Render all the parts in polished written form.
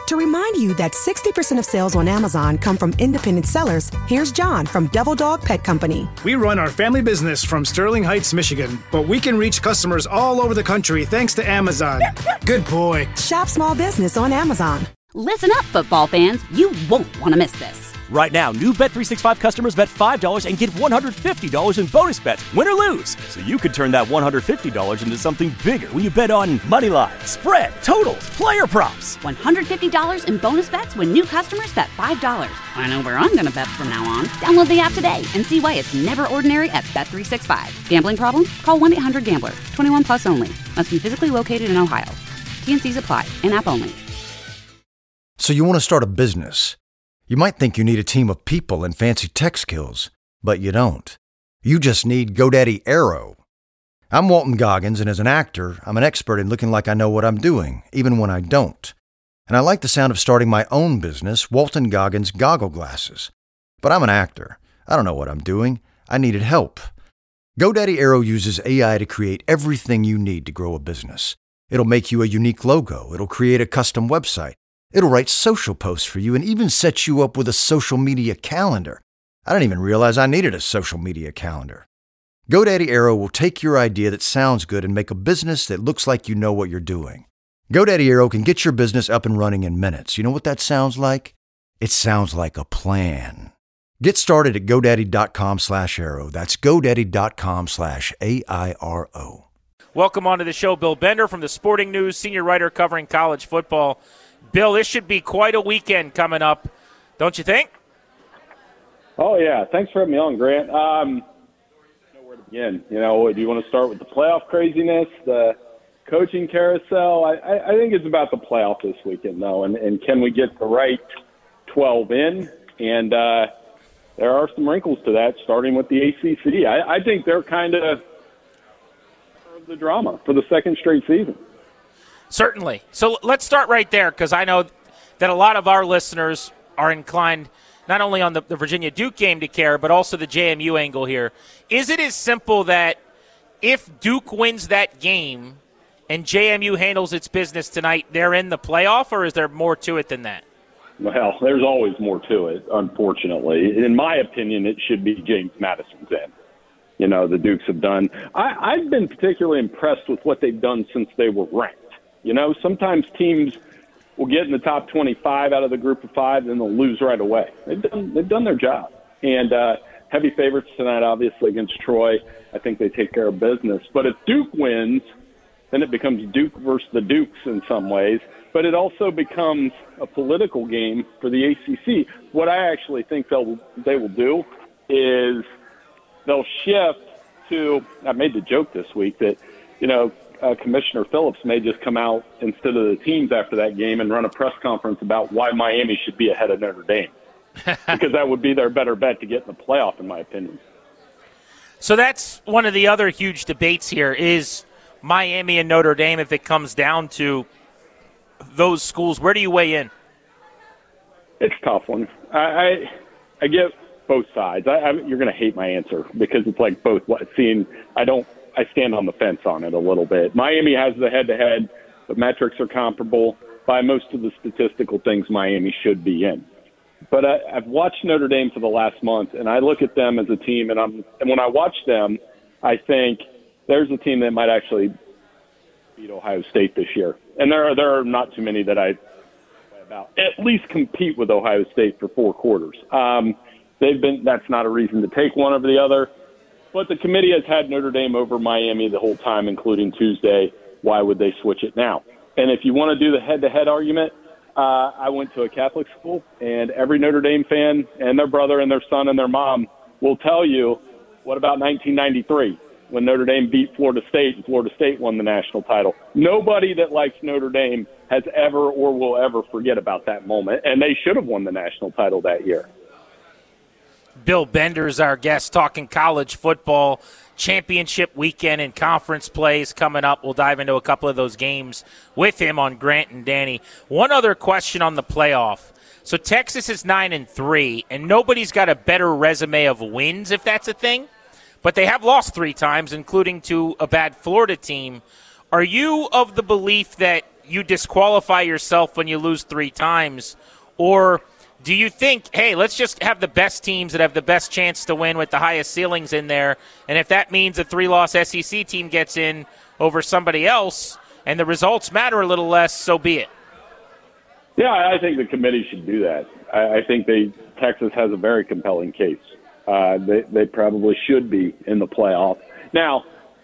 To remind you that 60% of sales on Amazon come from independent sellers, here's John from Devil Dog Pet Company. We run our family business from Sterling Heights, Michigan, but we can reach customers all over the country thanks to Amazon. Good boy. Shop small business on Amazon. Listen up, football fans. You won't want to miss this. Right now, new Bet365 customers bet $5 and get $150 in bonus bets, win or lose. So you could turn that $150 into something bigger when you bet on money line, spread, totals, player props. $150 in bonus bets when new customers bet $5. I know where I'm going to bet from now on. Download the app today and see why it's never ordinary at Bet365. Gambling problem? Call 1-800-GAMBLER. 21 plus only. Must be physically located in Ohio. T&Cs apply. In-app only. So you want to start a business. You might think you need a team of people and fancy tech skills, but you don't. You just need GoDaddy Aero. I'm Walton Goggins, and as an actor, I'm an expert in looking like I know what I'm doing, even when I don't. And I like the sound of starting my own business, Walton Goggins Goggle Glasses. But I'm an actor. I don't know what I'm doing. I needed help. GoDaddy Aero uses AI to create everything you need to grow a business. It'll make you a unique logo. It'll create a custom website. It'll write social posts for you and even set you up with a social media calendar. I didn't even realize I needed a social media calendar. GoDaddy Aero will take your idea that sounds good and make a business that looks like you know what you're doing. GoDaddy Aero can get your business up and running in minutes. You know what that sounds like? It sounds like a plan. Get started at GoDaddy.com/Aero. That's GoDaddy.com/AIRO. Welcome onto the show, Bill Bender from the Sporting News, senior writer covering college football. Bill, this should be quite a weekend coming up, don't you think? Oh, yeah. Thanks for having me on, Grant. I don't know where to begin. You know, do you want to start with the playoff craziness, the coaching carousel? I think it's about the playoff this weekend, though, and can we get the right 12 in? And there are some wrinkles to that, starting with the ACC. I think they're kind of the drama for the second straight season. Certainly. So let's start right there, because I know that a lot of our listeners are inclined not only on the Virginia Duke game to care, but also the JMU angle here. Is it as simple that if Duke wins that game and JMU handles its business tonight, they're in the playoff, or is there more to it than that? Well, there's always more to it, unfortunately. In my opinion, it should be James Madison's end. You know, the Dukes have done. I've been particularly impressed with what they've done since they were ranked. You know, sometimes teams will get in the top 25 out of the group of five, and they'll lose right away. They've done their job. And heavy favorites tonight, obviously, against Troy. I think they take care of business. But if Duke wins, then it becomes Duke versus the Dukes in some ways. But it also becomes a political game for the ACC. What I actually think they will do is they'll shift to – I made the joke this week that, you know, Commissioner Phillips may just come out instead of the teams after that game and run a press conference about why Miami should be ahead of Notre Dame, because that would be their better bet to get in the playoff, in my opinion. So that's one of the other huge debates here is Miami and Notre Dame. If it comes down to those schools, where do you weigh in? It's a tough one. I get both sides. You're going to hate my answer because it's like both. I stand on the fence on it a little bit. Miami has the head-to-head. The metrics are comparable. By most of the statistical things, Miami should be in. But I've watched Notre Dame for the last month, and I look at them as a team, and when I watch them, I think there's a team that might actually beat Ohio State this year. And there are not too many that I about at least compete with Ohio State for 4 quarters. That's not a reason to take one over the other. But the committee has had Notre Dame over Miami the whole time, including Tuesday. Why would they switch it now? And if you want to do the head-to-head argument, I went to a Catholic school, and every Notre Dame fan and their brother and their son and their mom will tell you, what about 1993 when Notre Dame beat Florida State and Florida State won the national title? Nobody that likes Notre Dame has ever or will ever forget about that moment, and they should have won the national title that year. Bill Bender is our guest, talking college football, championship weekend and conference plays coming up. We'll dive into a couple of those games with him on Grant and Danny. One other question on the playoff. So Texas is 9-3, and nobody's got a better resume of wins, if that's a thing. But they have lost 3 times, including to a bad Florida team. Are you of the belief that you disqualify yourself when you lose 3 times? Or do you think, hey, let's just have the best teams that have the best chance to win with the highest ceilings in there, and if that means a 3-loss SEC team gets in over somebody else and the results matter a little less, so be it? Yeah, I think the committee should do that. I think Texas has a very compelling case. They probably should be in the playoff. Now,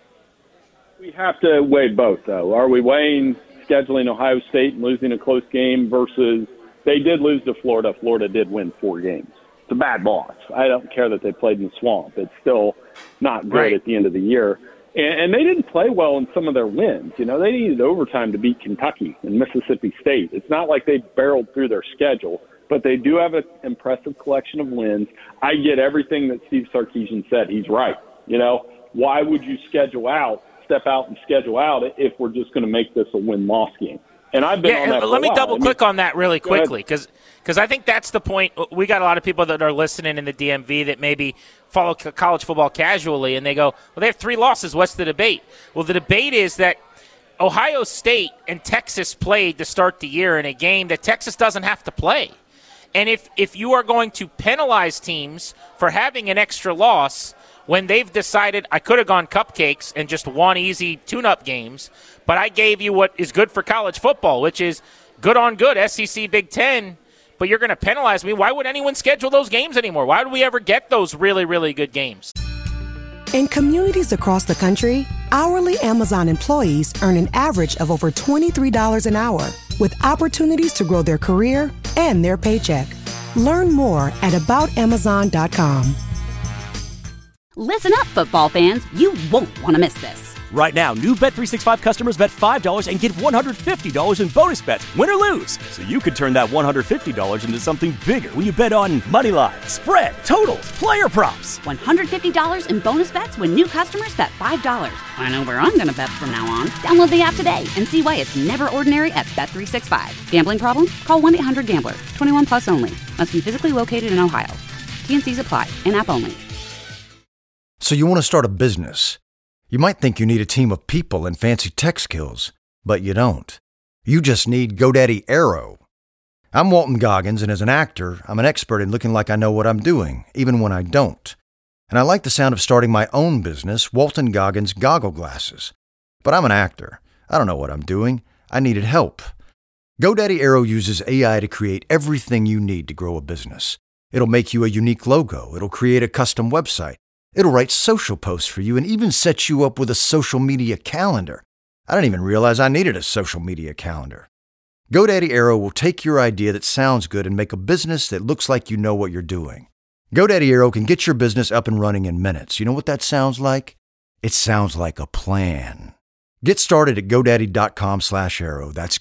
we have to weigh both, though. Are we weighing scheduling Ohio State and losing a close game versus they did lose to Florida? Florida did win 4 games. It's a bad loss. I don't care that they played in the swamp. It's still not good at the end of the year. And they didn't play well in some of their wins. You know, they needed overtime to beat Kentucky and Mississippi State. It's not like they barreled through their schedule, but they do have an impressive collection of wins. I get everything that Steve Sarkisian said. He's right. You know, why would you step out and schedule out if we're just going to make this a win-loss game? And I've been on that for a while. Let me double-click on that really quickly because I think that's the point. We got a lot of people that are listening in the DMV that maybe follow college football casually, and they go, well, they have 3 losses. What's the debate? Well, the debate is that Ohio State and Texas played to start the year in a game that Texas doesn't have to play. And if you are going to penalize teams for having an extra loss when they've decided I could have gone cupcakes and just won easy tune-up games, but I gave you what is good for college football, which is good on good, SEC, Big Ten, but you're going to penalize me. Why would anyone schedule those games anymore? Why would we ever get those really, really good games? In communities across the country, hourly Amazon employees earn an average of over $23 an hour, with opportunities to grow their career and their paycheck. Learn more at aboutamazon.com. Listen up, football fans. You won't want to miss this. Right now, new Bet365 customers bet $5 and get $150 in bonus bets, win or lose. So you could turn that $150 into something bigger when you bet on moneyline, spread, totals, player props. $150 in bonus bets when new customers bet $5. I know where I'm going to bet from now on. Download the app today and see why it's never ordinary at Bet365. Gambling problem? Call 1-800-GAMBLER. 21 plus only. Must be physically located in Ohio. T&Cs apply. In-app only. So you want to start a business. You might think you need a team of people and fancy tech skills, but you don't. You just need GoDaddy Aero. I'm Walton Goggins, and as an actor, I'm an expert in looking like I know what I'm doing, even when I don't. And I like the sound of starting my own business, Walton Goggins Goggle Glasses. But I'm an actor. I don't know what I'm doing. I needed help. GoDaddy Aero uses AI to create everything you need to grow a business. It'll make you a unique logo. It'll create a custom website. It'll write social posts for you and even set you up with a social media calendar. I didn't even realize I needed a social media calendar. GoDaddy Aero will take your idea that sounds good and make a business that looks like you know what you're doing. GoDaddy Aero can get your business up and running in minutes. You know what that sounds like? It sounds like a plan. Get started at GoDaddy.com/Aero. That's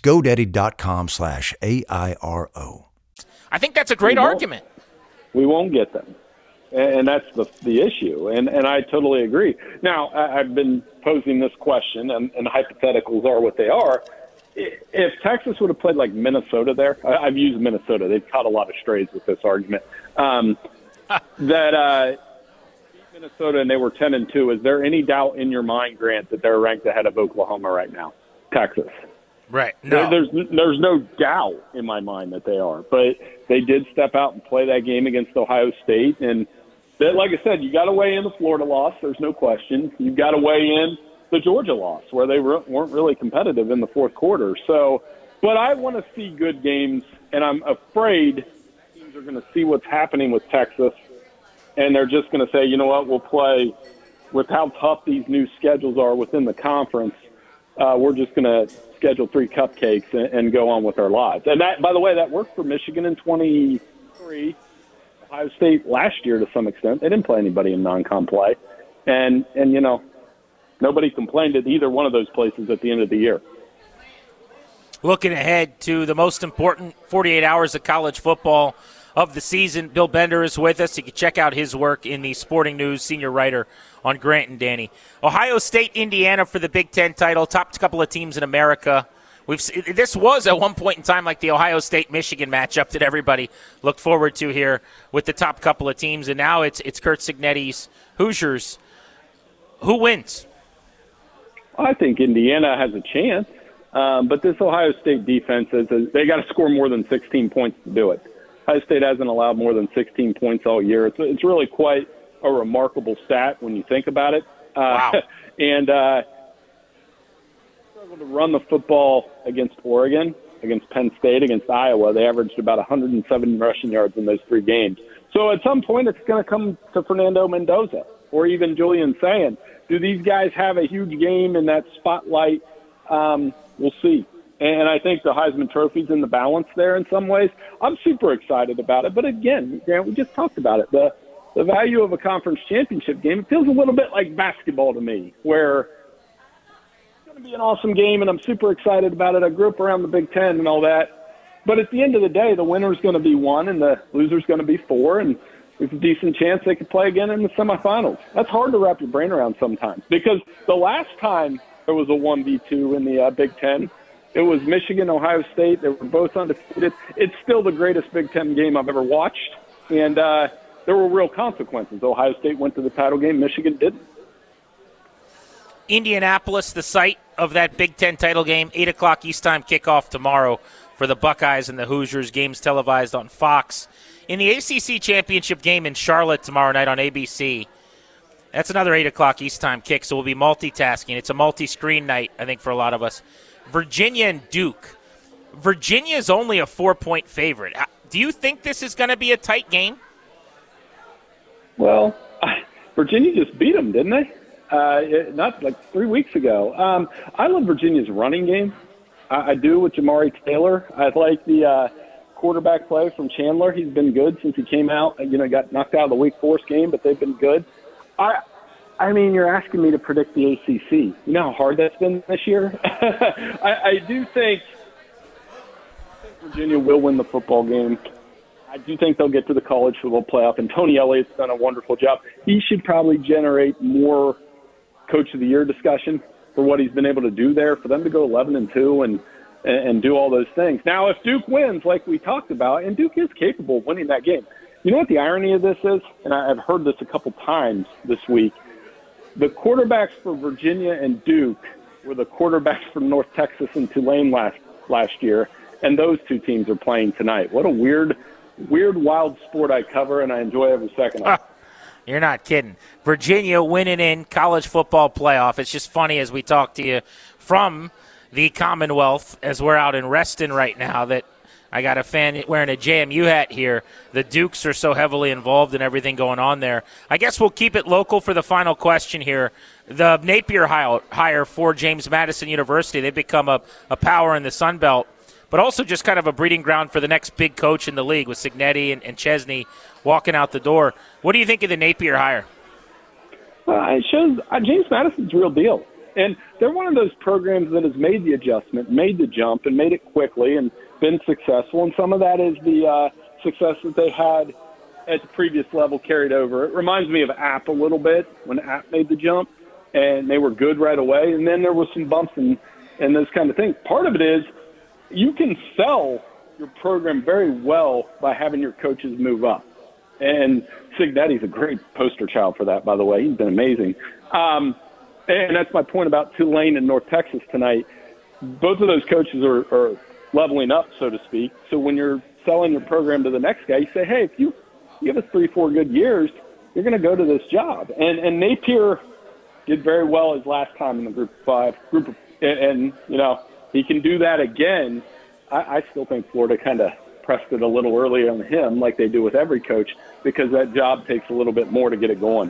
GoDaddy.com/AIRO. I think that's a great argument. We won't get them. And that's the issue. And I totally agree. Now, I've been posing this question, and hypotheticals are what they are. If Texas would have played like Minnesota there, I've used Minnesota. They've caught a lot of strays with this argument. That Minnesota and they were 10-2. Is there any doubt in your mind, Grant, that they're ranked ahead of Oklahoma right now? Texas. Right. No. There's no doubt in my mind that they are. But they did step out and play that game against Ohio State. And like I said, you got to weigh in the Florida loss. There's no question. You've got to weigh in the Georgia loss, where they weren't really competitive in the fourth quarter. So, but I want to see good games, and I'm afraid teams are going to see what's happening with Texas, and they're just going to say, you know what, we'll play with how tough these new schedules are within the conference. We're just going to schedule 3 cupcakes and go on with our lives. And that, by the way, that worked for Michigan in 23, Ohio State last year to some extent. They didn't play anybody in non-con play. And you know, nobody complained at either one of those places at the end of the year. Looking ahead to the most important 48 hours of college football of the season, Bill Bender is with us. You can check out his work in the Sporting News, senior writer on Grant and Danny. Ohio State, Indiana for the Big Ten title, top couple of teams in America. This was at one point in time like the Ohio State-Michigan matchup that everybody looked forward to here with the top couple of teams, and now it's Curt Cignetti's Hoosiers. Who wins? I think Indiana has a chance. But this Ohio State defense, they got to score more than 16 points to do it. Ohio State hasn't allowed more than 16 points all year. It's really quite a remarkable stat when you think about it. Wow. And struggled to run the football against Oregon, against Penn State, against Iowa. They averaged about 107 rushing yards in those 3 games. So at some point it's going to come to Fernando Mendoza or even Julian Sayin. Do these guys have a huge game in that spotlight? We'll see. And I think the Heisman Trophy's in the balance there in some ways. I'm super excited about it. But again, Grant, we just talked about it. The value of a conference championship game, it feels a little bit like basketball to me, where it's going to be an awesome game, and I'm super excited about it. I grew up around the Big Ten and all that. But at the end of the day, the winner's going to be 1 and the loser's going to be 4, and there's a decent chance they could play again in the semifinals. That's hard to wrap your brain around sometimes, because the last time there was a 1v2 in the Big Ten, it was Michigan, Ohio State. They were both undefeated. It's still the greatest Big Ten game I've ever watched, and there were real consequences. Ohio State went to the title game. Michigan didn't. Indianapolis, the site of that Big Ten title game, 8 o'clock East time kickoff tomorrow for the Buckeyes and the Hoosiers. Games televised on Fox. In the ACC championship game in Charlotte tomorrow night on ABC, that's another 8 o'clock East time kick, so we'll be multitasking. It's a multi-screen night, I think, for a lot of us. Virginia and Duke. Virginia's only a 4-point favorite. Do you think this is going to be a tight game? Well, Virginia just beat them, didn't they? Not like 3 weeks ago. I love Virginia's running game. I do with Jamari Taylor. I like the quarterback play from Chandler. He's been good since he came out. Got knocked out of the Wake Forest game, but they've been good. I mean, you're asking me to predict the ACC. You know how hard that's been this year? I do think Virginia will win the football game. I do think they'll get to the college football playoff, and Tony Elliott's done a wonderful job. He should probably generate more Coach of the Year discussion for what he's been able to do there, for them to go 11-2 and do all those things. Now, if Duke wins, like we talked about, and Duke is capable of winning that game, you know what the irony of this is? And I've heard this a couple times this week. The quarterbacks for Virginia and Duke were the quarterbacks from North Texas and Tulane last year, and those 2 teams are playing tonight. What a weird, wild sport I cover, and I enjoy every second of it. You're not kidding. Virginia winning in college football playoff. It's just funny as we talk to you from the Commonwealth, as we're out in Reston right now, that I got a fan wearing a JMU hat here. The Dukes are so heavily involved in everything going on there. I guess we'll keep it local for the final question here. The Napier hire for James Madison University, they've become a power in the Sun Belt, but also just kind of a breeding ground for the next big coach in the league with Cignetti and Chesney walking out the door. What do you think of the Napier hire? It shows James Madison's real deal. And they're one of those programs that has made the adjustment, made the jump, and made it quickly and been successful. And some of that is the success that they had at the previous level carried over. It reminds me of App a little bit when App made the jump, and they were good right away. And then there was some bumps and those kind of things. Part of it is you can sell your program very well by having your coaches move up. And Cignetti's a great poster child for that, by the way. He's been amazing. And that's my point about Tulane and North Texas tonight. Both of those coaches are leveling up, so to speak. So when you're selling your program to the next guy, you say, hey, if you give us 3-4 good years, you're going to go to this job. And Napier did very well his last time in the Group of 5. And he can do that again. I still think Florida kind of pressed it a little early on him, like they do with every coach, because that job takes a little bit more to get it going.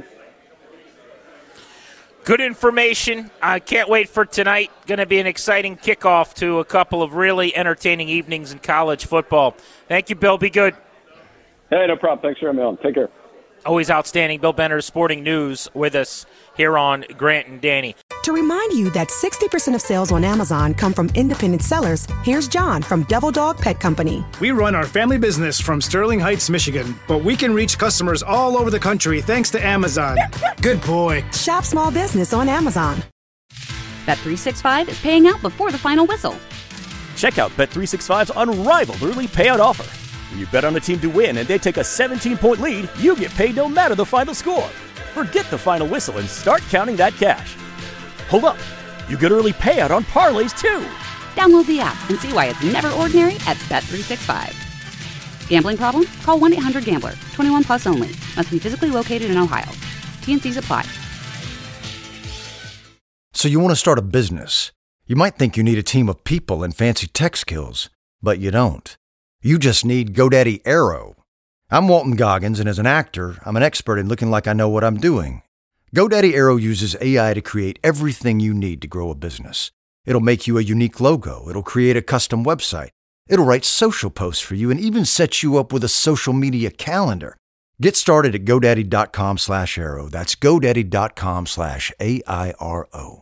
Good information. I can't wait for tonight. Going to be an exciting kickoff to a couple of really entertaining evenings in college football. Thank you, Bill. Be good. Hey, no problem. Thanks for having me on. Take care. Always outstanding. Bill Benner, Sporting News, with us here on Grant and Danny. To remind you that 60% of sales on Amazon come from independent sellers, here's John from Devil Dog Pet Company. We run our family business from Sterling Heights, Michigan, but we can reach customers all over the country thanks to Amazon. Good boy. Shop small business on Amazon. Bet365 is paying out before the final whistle. Check out Bet365's unrivaled early payout offer. When you bet on a team to win and they take a 17-point lead, you get paid no matter the final score. Forget the final whistle and start counting that cash. Hold up. You get early payout on parlays, too. Download the app and see why it's never ordinary at Bet365. Gambling problem? Call 1-800-GAMBLER. 21 plus only. Must be physically located in Ohio. T&Cs apply. So you want to start a business. You might think you need a team of people and fancy tech skills, but you don't. You just need GoDaddy Aero. I'm Walton Goggins, and as an actor, I'm an expert in looking like I know what I'm doing. GoDaddy Aero uses AI to create everything you need to grow a business. It'll make you a unique logo. It'll create a custom website. It'll write social posts for you and even set you up with a social media calendar. Get started at GoDaddy.com/Aero. That's GoDaddy.com/AIRO.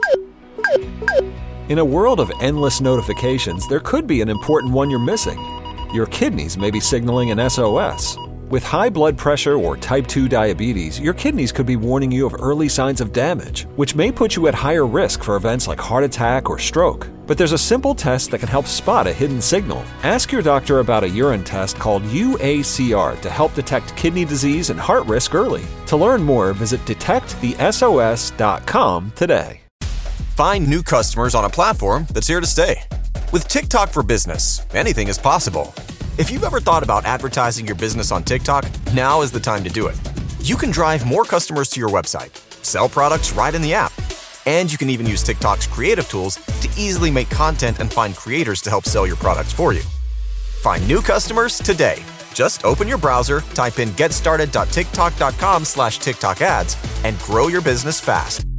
In a world of endless notifications, there could be an important one you're missing. Your kidneys may be signaling an SOS. With high blood pressure or type 2 diabetes, your kidneys could be warning you of early signs of damage, which may put you at higher risk for events like heart attack or stroke. But there's a simple test that can help spot a hidden signal. Ask your doctor about a urine test called UACR to help detect kidney disease and heart risk early. To learn more, visit detectthesos.com today. Find new customers on a platform that's here to stay. With TikTok for Business, anything is possible. If you've ever thought about advertising your business on TikTok, now is the time to do it. You can drive more customers to your website, sell products right in the app, and you can even use TikTok's creative tools to easily make content and find creators to help sell your products for you. Find new customers today. Just open your browser, type in getstarted.tiktok.com/TikTok ads, and grow your business fast.